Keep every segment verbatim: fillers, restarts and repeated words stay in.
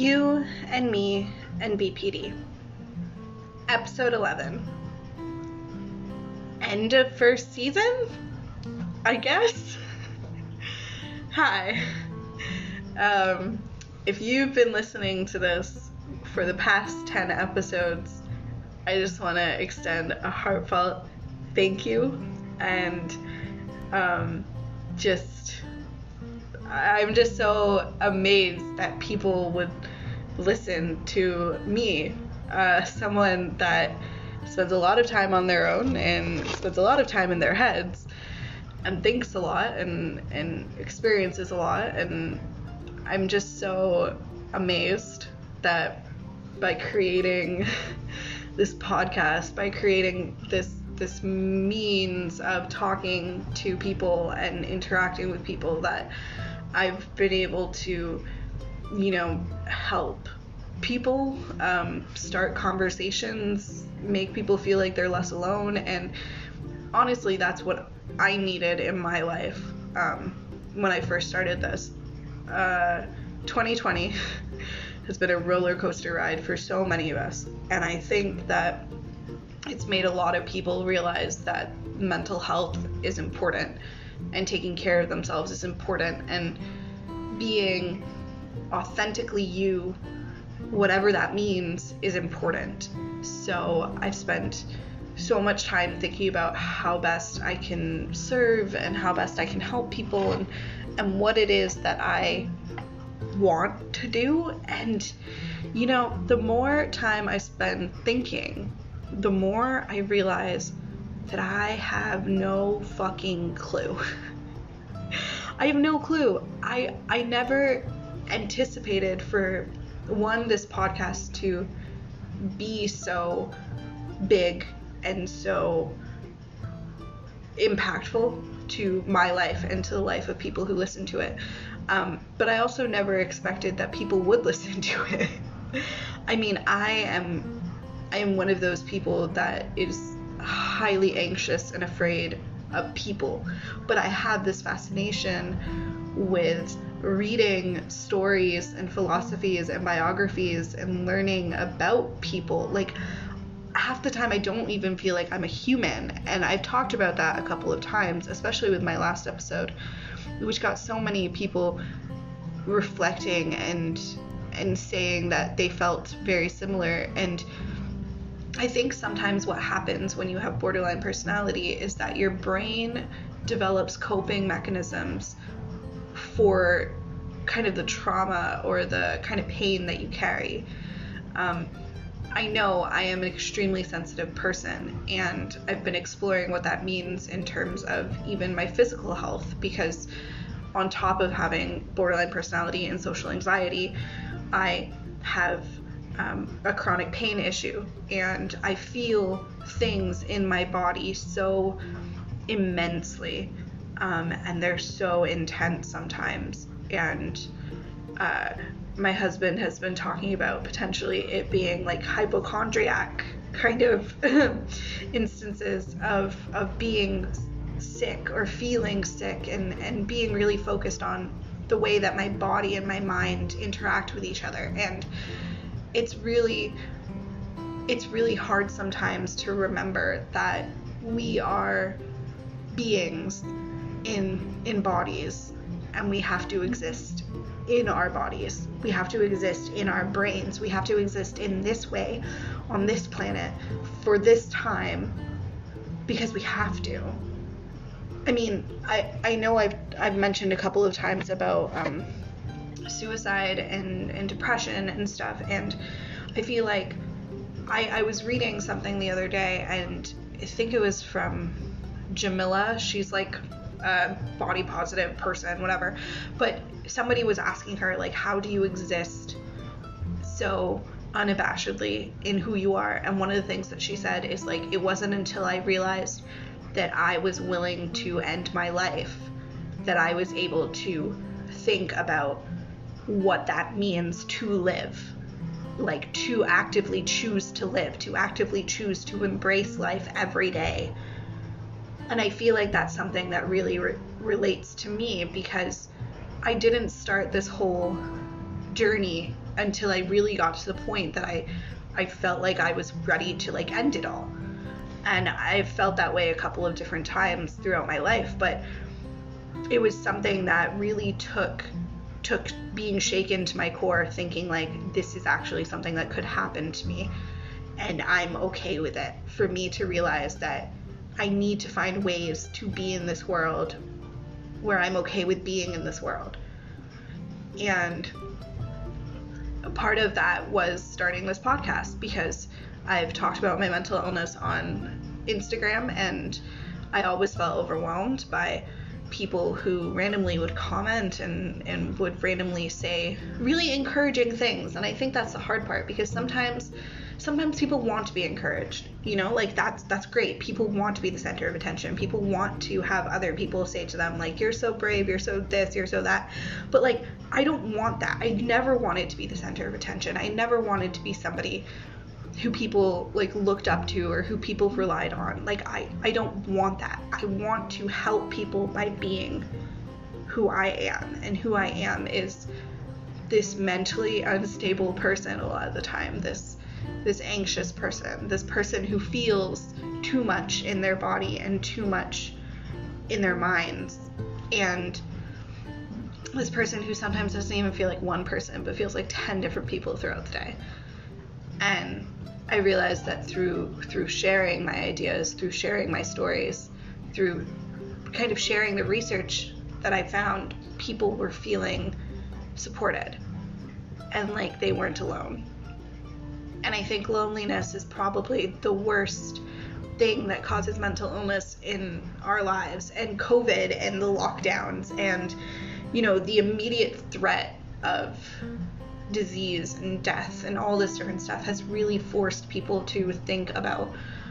You and Me and B P D. Episode eleven. End of first season? I guess? Hi. Um, if you've been listening to this for the past ten episodes, I just want to extend a heartfelt thank you and um, just I'm just so amazed that people would listen to me, uh, someone that spends a lot of time on their own and spends a lot of time in their heads and thinks a lot and, and experiences a lot. And I'm just so amazed that by creating this podcast, by creating this this means of talking to people and interacting with people, that I've been able to, you know, help people um, start conversations, make people feel like they're less alone. And honestly, that's what I needed in my life um, when I first started this. Uh, twenty twenty has been a roller coaster ride for so many of us. And I think that it's made a lot of people realize that mental health is important and taking care of themselves is important, and being authentically you, whatever that means, is important. So I've spent so much time thinking about how best I can serve and how best I can help people, and, and what it is that I want to do. And, you know, the more time I spend thinking, the more I realize that I have no fucking clue. I have no clue. I I never anticipated for one this podcast to be so big and so impactful to my life and to the life of people who listen to it. Um, but I also never expected that people would listen to it. I mean, I am I am one of those people that is highly anxious and afraid of people, but I have this fascination with reading stories and philosophies and biographies and learning about people. Like, half the time I don't even feel like I'm a human, and I've talked about that a couple of times, especially with my last episode, which got so many people reflecting and and saying that they felt very similar. And I think sometimes what happens when you have borderline personality is that your brain develops coping mechanisms for kind of the trauma or the kind of pain that you carry. Um, I know I am an extremely sensitive person, and I've been exploring what that means in terms of even my physical health, because on top of having borderline personality and social anxiety, I have Um, a chronic pain issue, and I feel things in my body so immensely, um, and they're so intense sometimes. And uh, my husband has been talking about potentially it being like hypochondriac kind of instances of of being sick or feeling sick, and, and being really focused on the way that my body and my mind interact with each other. And it's really it's really hard sometimes to remember that we are beings in in bodies, and we have to exist in our bodies. We have to exist in our brains. We have to exist in this way on this planet for this time, because we have to. I mean, I I know I've I've mentioned a couple of times about um suicide and, and depression and stuff, and I feel like I, I was reading something the other day, and I think it was from Jamila. She's like a body positive person, whatever, but somebody was asking her, like, how do you exist so unabashedly in who you are? And one of the things that she said is, like, it wasn't until I realized that I was willing to end my life that I was able to think about what that means to live, like to actively choose to live, to actively choose to embrace life every day. And I feel like that's something that really re- relates to me, because I didn't start this whole journey until I really got to the point that I I felt like I was ready to like end it all. And I felt that way a couple of different times throughout my life, but it was something that really took took being shaken to my core, thinking like, this is actually something that could happen to me, and I'm okay with it, for me to realize that I need to find ways to be in this world where I'm okay with being in this world. And a part of that was starting this podcast, because I've talked about my mental illness on Instagram, and I always felt overwhelmed by people who randomly would comment and, and would randomly say really encouraging things. And I think that's the hard part, because sometimes sometimes people want to be encouraged, you know, like that's that's great. People want to be the center of attention. People want to have other people say to them like, you're so brave, you're so this, you're so that. But like, I don't want that. I never wanted to be the center of attention. I never wanted to be somebody who people like looked up to or who people relied on. Like I, I don't want that. I want to help people by being who I am, and who I am is this mentally unstable person a lot of the time, this this anxious person, this person who feels too much in their body and too much in their minds, and this person who sometimes doesn't even feel like one person but feels like ten different people throughout the day. And I realized that through through sharing my ideas, through sharing my stories, through kind of sharing the research that I found, people were feeling supported and like they weren't alone. And I think loneliness is probably the worst thing that causes mental illness in our lives, and COVID and the lockdowns and, you know, the immediate threat of disease and death and all this different stuff has really forced people to think about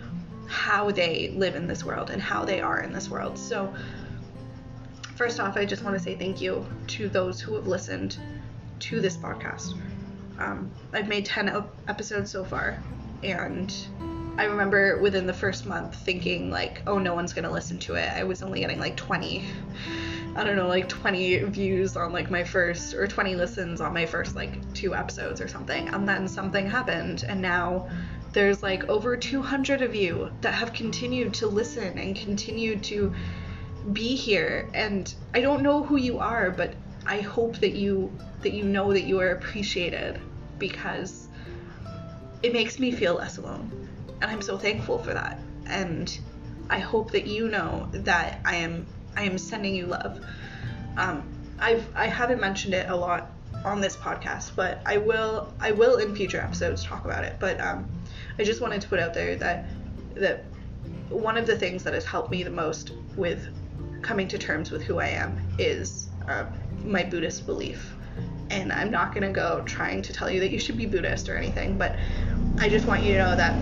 how they live in this world and how they are in this world. So first off, I just want to say thank you to those who have listened to this podcast. Um, I've made ten episodes so far, and I remember within the first month thinking like, oh, no one's gonna listen to it. I was only getting like twenty, I don't know, like twenty views on like my first, or twenty listens on my first like two episodes or something. And then something happened, and now there's like over two hundred of you that have continued to listen and continued to be here. And I don't know who you are, but I hope that you that you know that you are appreciated, because it makes me feel less alone, and I'm so thankful for that. And I hope that you know that I am I am sending you love. Um, I've I haven't mentioned it a lot on this podcast, but I will I will in future episodes talk about it. But um, I just wanted to put out there that that one of the things that has helped me the most with coming to terms with who I am is uh, my Buddhist belief. And I'm not gonna go trying to tell you that you should be Buddhist or anything, but I just want you to know that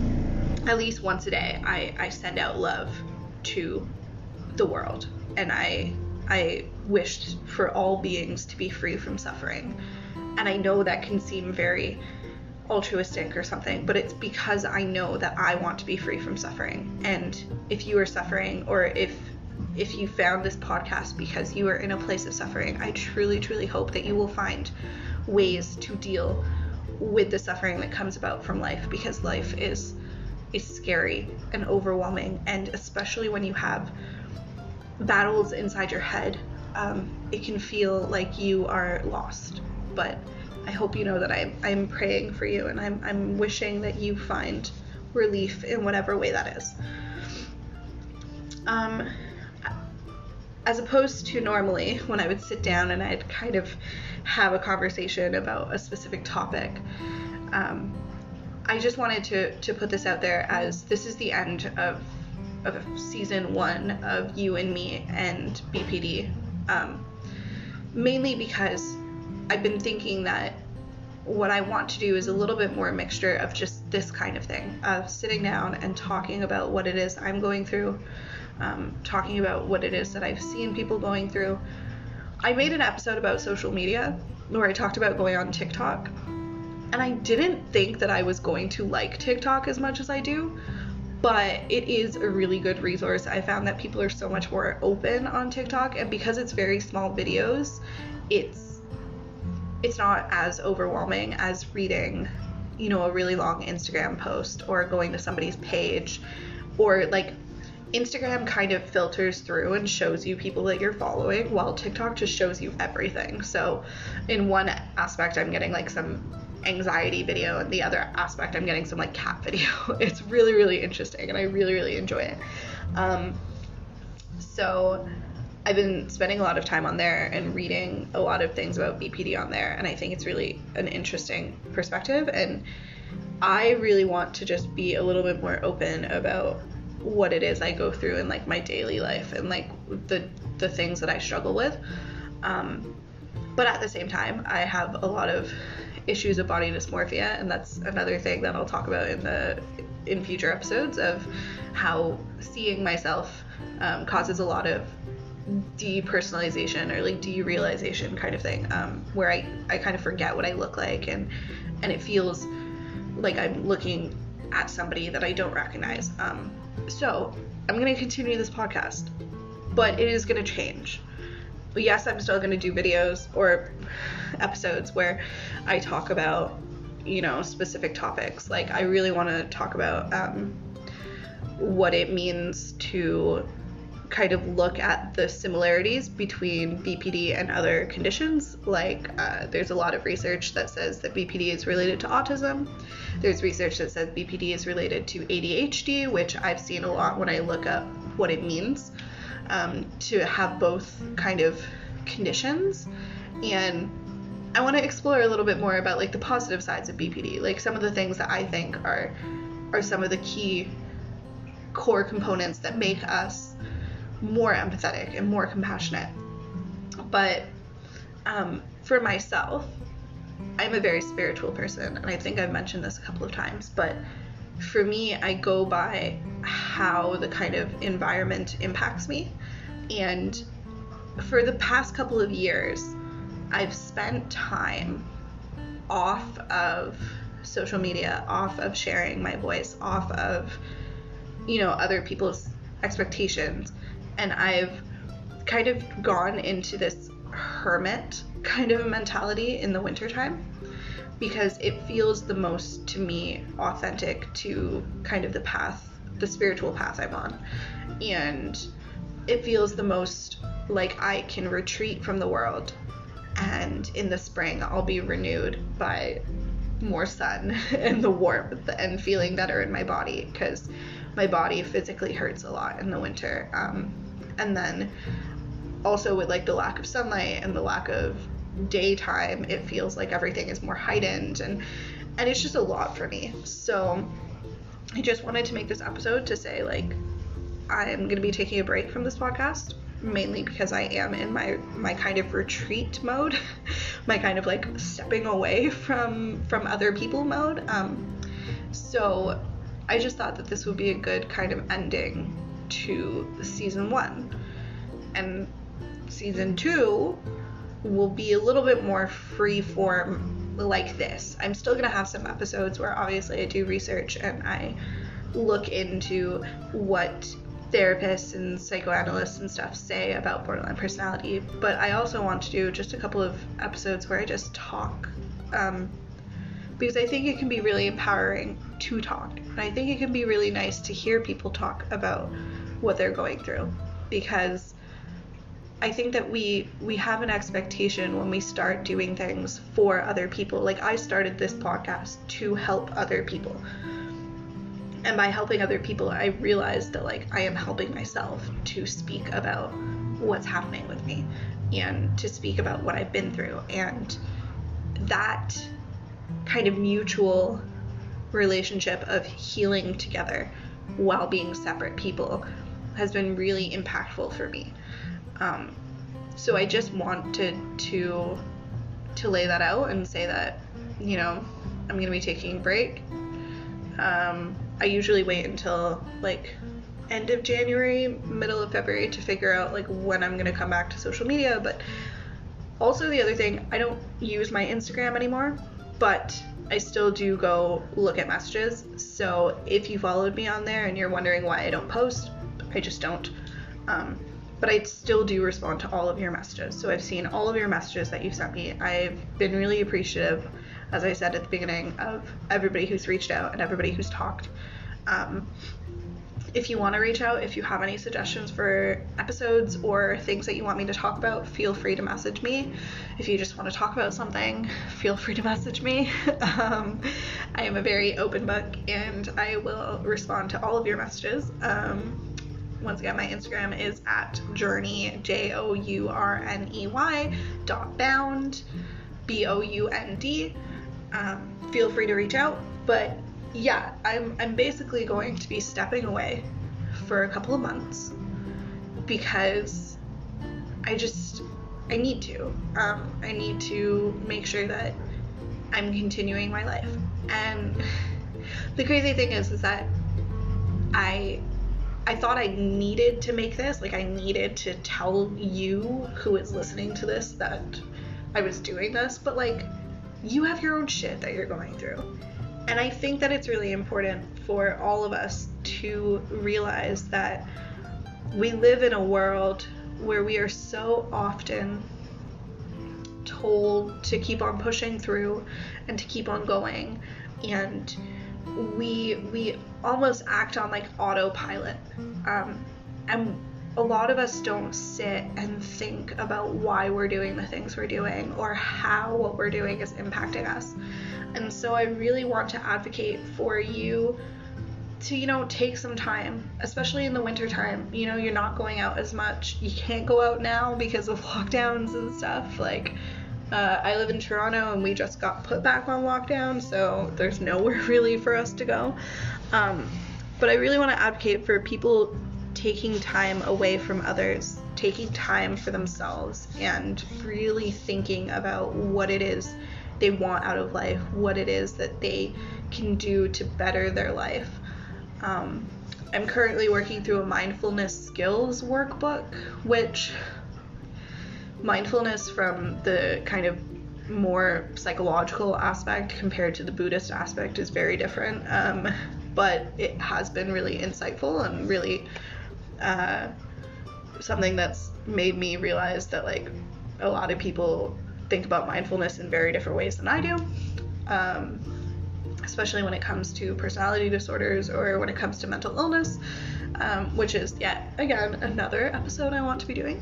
at least once a day I, I send out love to the world, and I I wished for all beings to be free from suffering. And I know that can seem very altruistic or something, but it's because I know that I want to be free from suffering. And if you are suffering, or if if you found this podcast because you are in a place of suffering, I truly, truly hope that you will find ways to deal with the suffering that comes about from life, because life is is scary and overwhelming, and especially when you have battles inside your head, um, it can feel like you are lost. But I hope you know that I'm, I'm praying for you, and I'm, I'm wishing that you find relief in whatever way that is. Um, as opposed to normally when I would sit down and I'd kind of have a conversation about a specific topic, um, I just wanted to, to put this out there, as this is the end of of season one of You and Me and B P D, um, mainly because I've been thinking that what I want to do is a little bit more a mixture of just this kind of thing, of sitting down and talking about what it is I'm going through, um, talking about what it is that I've seen people going through. I made an episode about social media where I talked about going on TikTok, and I didn't think that I was going to like TikTok as much as I do, but it is a really good resource. I found that people are so much more open on TikTok, and because it's very small videos, it's it's not as overwhelming as reading, you know, a really long Instagram post or going to somebody's page, or like Instagram kind of filters through and shows you people that you're following, while TikTok just shows you everything. So in one aspect, I'm getting like some anxiety video, and the other aspect, I'm getting some like cat video. It's really, really interesting, and I really, really enjoy it. Um, so I've been spending a lot of time on there and reading a lot of things about B P D on there, and I think it's really an interesting perspective, and I really want to just be a little bit more open about what it is I go through in like my daily life, and like the the things that I struggle with. Um, but at the same time, I have a lot of issues of body dysmorphia, and that's another thing that I'll talk about in the in future episodes, of how seeing myself um, causes a lot of depersonalization or like derealization kind of thing, um, where I, I kind of forget what I look like, and and it feels like I'm looking at somebody that I don't recognize. Um, so I'm going to continue this podcast, but it is going to change. But yes, I'm still going to do videos or episodes where I talk about, you know, specific topics. Like I really want to talk about um, what it means to kind of look at the similarities between B P D and other conditions. Like uh, there's a lot of research that says that B P D is related to autism. There's research that says B P D is related to A D H D, which I've seen a lot when I look up what it means um, to have both kind of conditions. And I want to explore a little bit more about like the positive sides of B P D, like some of the things that I think are are some of the key core components that make us more empathetic and more compassionate. But um, for myself, I'm a very spiritual person, and I think I've mentioned this a couple of times, but for me, I go by how the kind of environment impacts me. And for the past couple of years, I've spent time off of social media, off of sharing my voice, off of, you know, other people's expectations. And I've kind of gone into this hermit kind of mentality in the wintertime, because it feels the most, to me, authentic to kind of the path, the spiritual path I'm on. And it feels the most like I can retreat from the world, and in the spring I'll be renewed by more sun and the warmth and feeling better in my body, because my body physically hurts a lot in the winter. Um, and then also with like the lack of sunlight and the lack of daytime, it feels like everything is more heightened, and and it's just a lot for me. So I just wanted to make this episode to say, like, I'm going to be taking a break from this podcast, mainly because I am in my my kind of retreat mode, my kind of like stepping away from from other people mode. Um, so I just thought that this would be a good kind of ending to season one. And season two will be a little bit more free form like this. I'm still going to have some episodes where obviously I do research and I look into what therapists and psychoanalysts and stuff say about borderline personality, but I also want to do just a couple of episodes where I just talk, um, because I think it can be really empowering to talk, and I think it can be really nice to hear people talk about what they're going through, because I think that we we have an expectation when we start doing things for other people. Like, I started this podcast to help other people, and by helping other people, I realized that, like, I am helping myself to speak about what's happening with me and to speak about what I've been through. And that kind of mutual relationship of healing together while being separate people has been really impactful for me. Um, so I just wanted to to lay that out and say that, you know, I'm going to be taking a break. Um, I usually wait until like end of January, middle of February to figure out like when I'm going to come back to social media. But also the other thing, I don't use my Instagram anymore, but I still do go look at messages. So if you followed me on there and you're wondering why I don't post, I just don't. Um, but I still do respond to all of your messages. So I've seen all of your messages that you sent me. I've been really appreciative, as I said at the beginning, of everybody who's reached out and everybody who's talked. Um, if you want to reach out, if you have any suggestions for episodes or things that you want me to talk about, feel free to message me. If you just want to talk about something, feel free to message me. um, I am a very open book, and I will respond to all of your messages. Um, once again, my Instagram is at journey, J O U R N E Y, dot bound, B O U N D. Um, feel free to reach out, but yeah, I'm I'm basically going to be stepping away for a couple of months because I just I need to. Um, I need to make sure that I'm continuing my life. And the crazy thing is, is that I I thought I needed to make this, like I needed to tell you who is listening to this that I was doing this, but like you have your own shit that you're going through. And I think that it's really important for all of us to realize that we live in a world where we are so often told to keep on pushing through and to keep on going, and we we almost act on like autopilot. Um, and a lot of us don't sit and think about why we're doing the things we're doing or how what we're doing is impacting us. And so I really want to advocate for you to, you know, take some time, especially in the winter time. You know, you're not going out as much. You can't go out now because of lockdowns and stuff. Like, uh, I live in Toronto and we just got put back on lockdown, so there's nowhere really for us to go. Um, but I really want to advocate for people taking time away from others, taking time for themselves, and really thinking about what it is they want out of life, what it is that they can do to better their life. Um, I'm currently working through a mindfulness skills workbook, which mindfulness from the kind of more psychological aspect compared to the Buddhist aspect is very different, um, but it has been really insightful and really uh, something that's made me realize that like a lot of people think about mindfulness in very different ways than I do, um, especially when it comes to personality disorders or when it comes to mental illness, um, which is yet again another episode I want to be doing.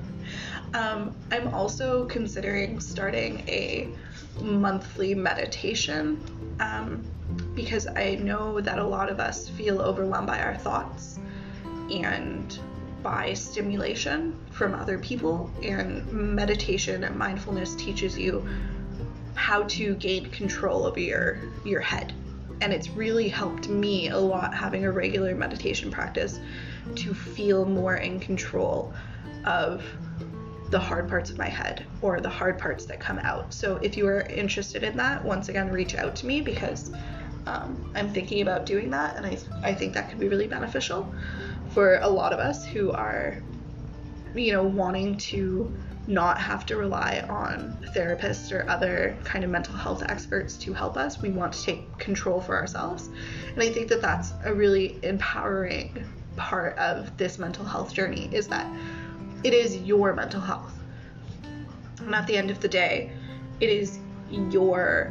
um, I'm also considering starting a monthly meditation um, because I know that a lot of us feel overwhelmed by our thoughts and by stimulation from other people, and meditation and mindfulness teaches you how to gain control over your your head. And it's really helped me a lot having a regular meditation practice to feel more in control of the hard parts of my head or the hard parts that come out. So if you are interested in that, once again, reach out to me because um, I'm thinking about doing that, and I, I think that could be really beneficial for a lot of us who are, you know, wanting to not have to rely on therapists or other kind of mental health experts to help us. We want to take control for ourselves. And I think that that's a really empowering part of this mental health journey, is that it is your mental health. And at the end of the day, it is your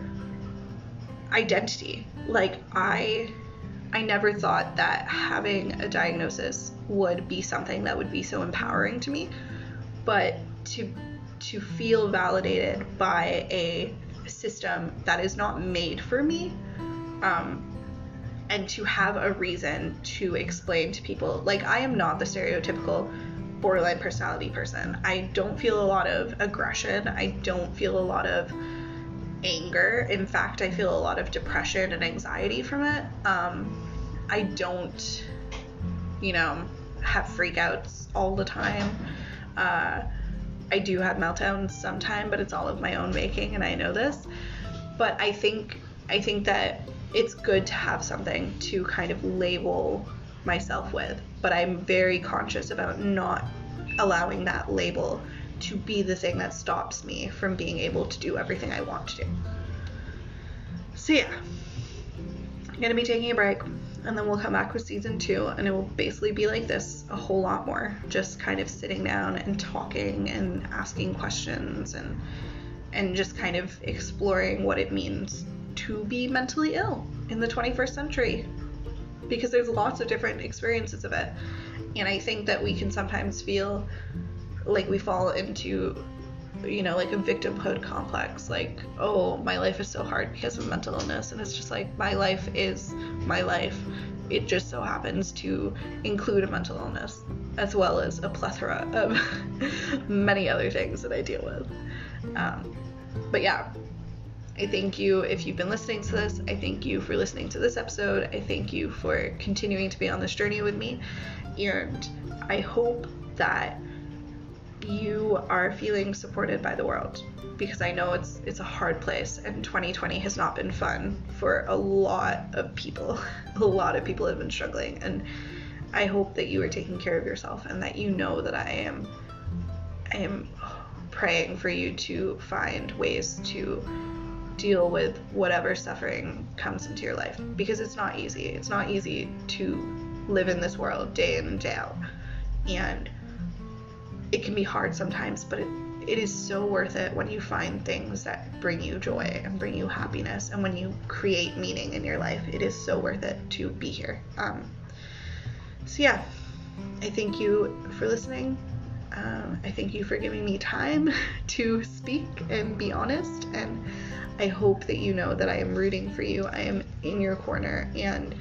identity. Like, I I never thought that having a diagnosis would be something that would be so empowering to me, but to to feel validated by a system that is not made for me, um, and to have a reason to explain to people, like, I am not the stereotypical borderline personality person. I don't feel a lot of aggression. I don't feel a lot of anger. In fact, I feel a lot of depression and anxiety from it. Um, I don't, you know, have freakouts all the time. Uh, I do have meltdowns sometime, but it's all of my own making, and I know this. But I think I think that it's good to have something to kind of label myself with. But I'm very conscious about not allowing that label to be the thing that stops me from being able to do everything I want to do. So yeah, I'm gonna be taking a break. And then we'll come back with season two, and it will basically be like this a whole lot more. Just kind of sitting down and talking and asking questions and and just kind of exploring what it means to be mentally ill in the twenty-first century. Because there's lots of different experiences of it. And I think that we can sometimes feel like we fall into, you know, like a victimhood complex, like, oh, my life is so hard because of mental illness. And it's just like, my life is my life. It just so happens to include a mental illness, as well as a plethora of many other things that I deal with. Um, but yeah, I thank you if you've been listening to this. I thank you for listening to this episode. I thank you for continuing to be on this journey with me. And I hope that you are feeling supported by the world, because I know it's it's a hard place, and twenty twenty has not been fun for a lot of people. A lot of people have been struggling, and I hope that you are taking care of yourself, and that you know that I am I am praying for you to find ways to deal with whatever suffering comes into your life, because it's not easy. It's not easy to live in this world day in and day out, and it can be hard sometimes, but it, it is so worth it when you find things that bring you joy and bring you happiness, and when you create meaning in your life. It is so worth it to be here. Um, so yeah, I thank you for listening. Um, I thank you for giving me time to speak and be honest, and I hope that you know that I am rooting for you. I am in your corner, and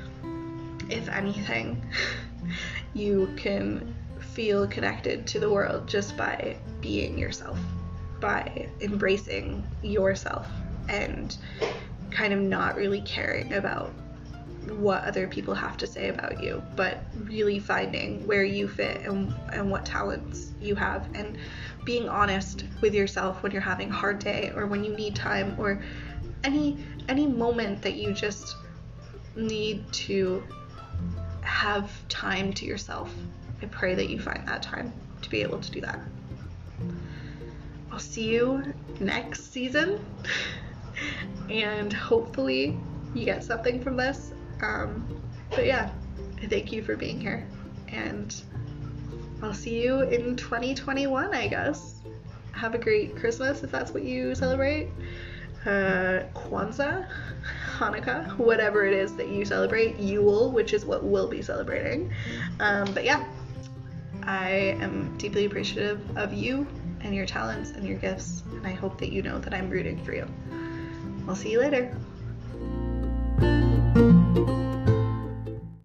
if anything, you can feel connected to the world just by being yourself, by embracing yourself, and kind of not really caring about what other people have to say about you, but really finding where you fit and, and what talents you have, and being honest with yourself when you're having a hard day, or when you need time, or any any moment that you just need to have time to yourself. I pray that you find that time to be able to do that. I'll see you next season, and hopefully you get something from this. Um, but yeah, I thank you for being here, and I'll see you in twenty twenty-one, I guess. Have a great Christmas if that's what you celebrate. Uh, Kwanzaa, Hanukkah, whatever it is that you celebrate. Yule, which is what we'll be celebrating. Um, but yeah, I am deeply appreciative of you and your talents and your gifts, and I hope that you know that I'm rooting for you. I'll see you later.